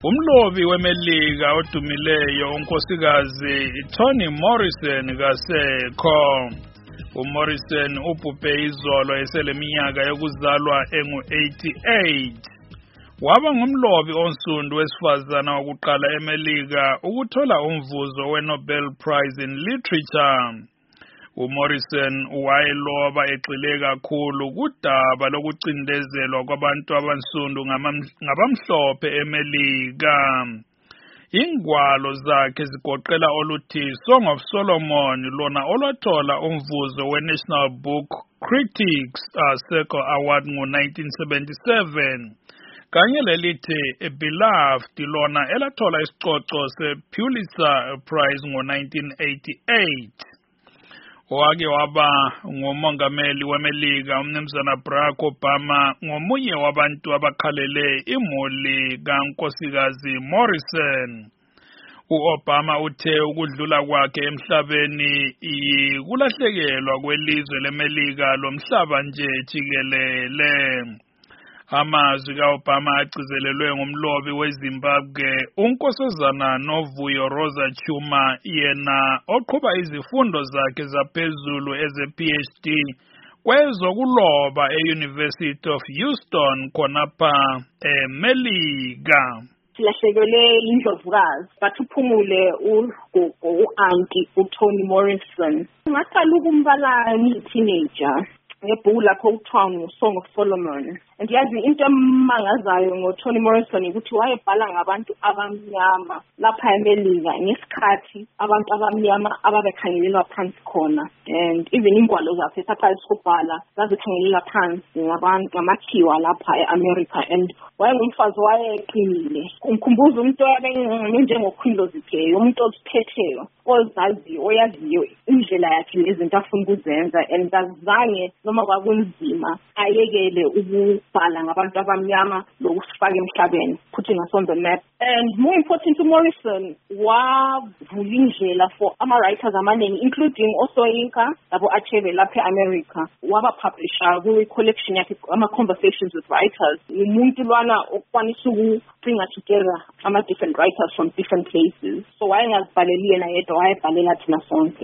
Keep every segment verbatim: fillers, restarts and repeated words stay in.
Umlobi wemelika odumileyo unkosikazi Toni Morrison kasekho. uMorrison ubhubhe izolo eseleminyaka yokuzalwa engu-eighty-eight. Waba ngumlobi onsundu wesifazana wokuqala eMelika ukuthola umvuzo weNobel Prize in Literature. uMorrison wayeloba egxile kakhulu kudaba lokucindezelwa kwabantu abansundu ngabamhlophe eMelika. Ingwalo zakhe zigoqela oluthi Song of Solomon, lona olwathola umvuzo weNational Book Critics uh, Circle Award ngo-nineteen seventy-seven, kanye lelithi Beloved, lona elathola isicoco sePulitzer Prize ngo-nineteen eighty-eight. Wake waba ngumongameli weMelika umnumzana Barack Obama ngomunye wabantu abakhalele imuli kankosikazi Morrison. uObama uthe ukudlula kwakhe emhlabeni yikulahlekelwa kwelizwe leMelika lomhlaba nje jikelele. Amazwi kaObama agcizelelwe ngumlobi weZimbabwe unkosazana Novuyo Rosa Chuma, yena oqhuba izifundo zakhe zaphezulu eze-P H D kwezokuloba e-University of Houston khonapha eMelika. Silahlekelwe indlovukazi bathi uphumule ugogo u-anti uToni Morrison. Ngaqala ukumbala ngiyi-teenager ngebhuku lakho kuthiwa Song of Solomon. And yazi into emangazayo ngoToni Morrison ukuthi wayebhala ngabantu abamnyama lapha eMelika ngesikhathi abantu abamnyama ababekhangelelwa phansi khona. And even ingwalo zakhe sapha isikubhala zazikhangelela phansi ngabantu ngamakhiwa lapha eAmerica. And wayengumfazi wayeqinile. Umkhumbuza umuntu oyabenjengoKhwindoziphe, umuntu oziphetheyo, ozaziyo, oyaziyo indlela yakhe lezinto afuna ukuzenza, and azange noma kwakunzima ayekele ukubhala ngabantu abamnyama lokusifaka emhlabeni, putting us on the map. And more important to Morrison, wavula indlela for ama-writers amaningi, including also Inka labo Achebe lapha eAmerica. Waba publisher kwi-collection yakhe ama-conversations with writers. Umuntu lwana okwanisa ukubringa together ama-different writers from different places. So wayengazibhaleli yena yedwa, wayebhalela thina sonke.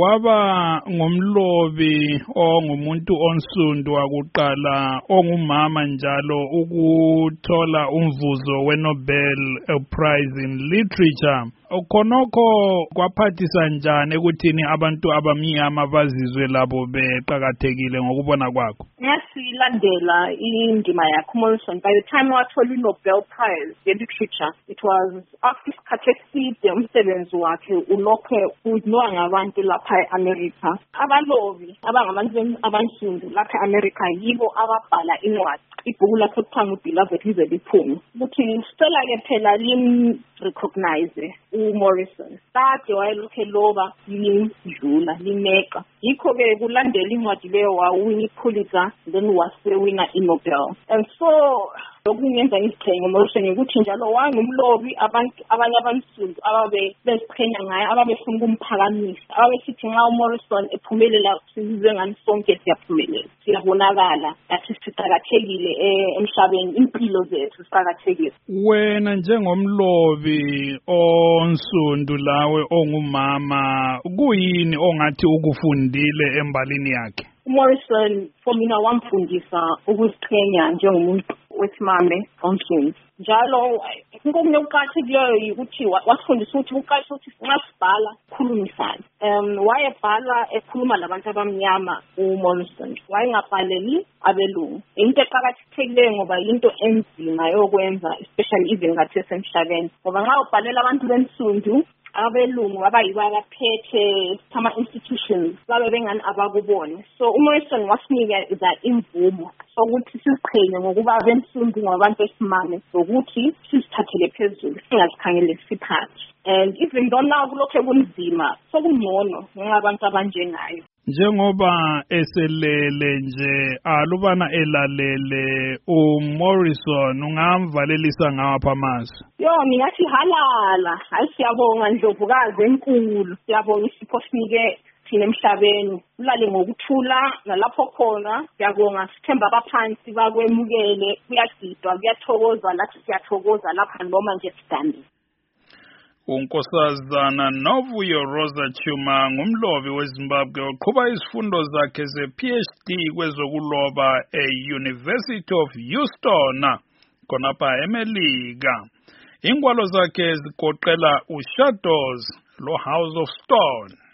Waba ngumlobi ongumuntu onsundu wakuqala ongumama njalo ukuthola umvuzo weNobel Prize in Literature. Khonokho kwaphathisa njani ekuthini abantu abamnyama bazizwe labo beqhakathekile ngokubona kwakho? Ngasilandela indima yakhe Morrison. By the time wathola iNobel Prize in Literature, it was after isikhathi eside umsebenzi wakhe ulokhe uziwa ngabantu lapha eAmerica. Abalobi abangabantu abansundu lapha eAmerica yibo ababhala incwadi. Ibhuku lakhe kuthiwa Beloved lize liphume ukuthi sicela ke phela lim recognize uMorrison. Kade wayelokhe loba limdlula limeqa. Yikho-ke kulandela incwadi leyo wawina iPulitzer, then wasewina iNobel. And so lokungenza ngizithenge Morrison ukuthi njalo wangumlobi abantu abanye abansundu ababe beziqhenya ngaye, ababefuna ukumphakamisa, ababesithi nxa uMorrison ephumelela sizwe ngani sonke siyaphumelela, siyabonakala, athi siqhakathekile emhlabeni, impilo zethu siqhakathekile. Wena njengomlobi onsundu lawe ongumama, kuyini ongathi ukufundile embalini yakhe? uMorrison for mina wamfundisa ukuziqhenya njengomuntu wesimame onsundu. Njalo ngokunye ukuqhathekile ukuthi wasifundisa ukuthi uqashe ukuthi nxa sibhala khulumisana. Um wayebhala ekhuluma labantu abamnyama uMorrison. Wayengabhaleli abelungu. Into eqhakathekileyo ngoba into enzima yokwenza, especially even ngathi emhlabeni. Ngoba nxa ubhalela abantu bensundu, abelungu abayibo abaphethe ama-institutions babe bengani abakubone. So uMorrison wasinika imvumo sokuthi siziqhenye ngokuba bensundu ngabantu esimame, sokuthi sizithathele phezulu, singazikhangele siphathi. And even though now kulokhe kunzima, sokungcono ngabantu abanjengayo. Njengoba eselele nje alubana elalele uMorrison, ungamvalelisa ngapha amazwi? Yo, ngingathi halala, hayi siyabonga ndlovukazi enkulu, siyabonga isipho sinike thina emhlabeni ulale ngokuthula nalapho khona siyabonga sithemba abaphansi bakwemukele kuyagidwa kuyathokozwa lathi siyathokoza lapha noma nje sidambile. unkosazana Novuyo Rosa Chuma ngumlobi weZimbabwe oqhuba izifundo zakhe ze-P H D kwezokuloba e-University of Houston khonapha eMelika. Ingwalo zakhe zigoqela uShadows lo House of Stone.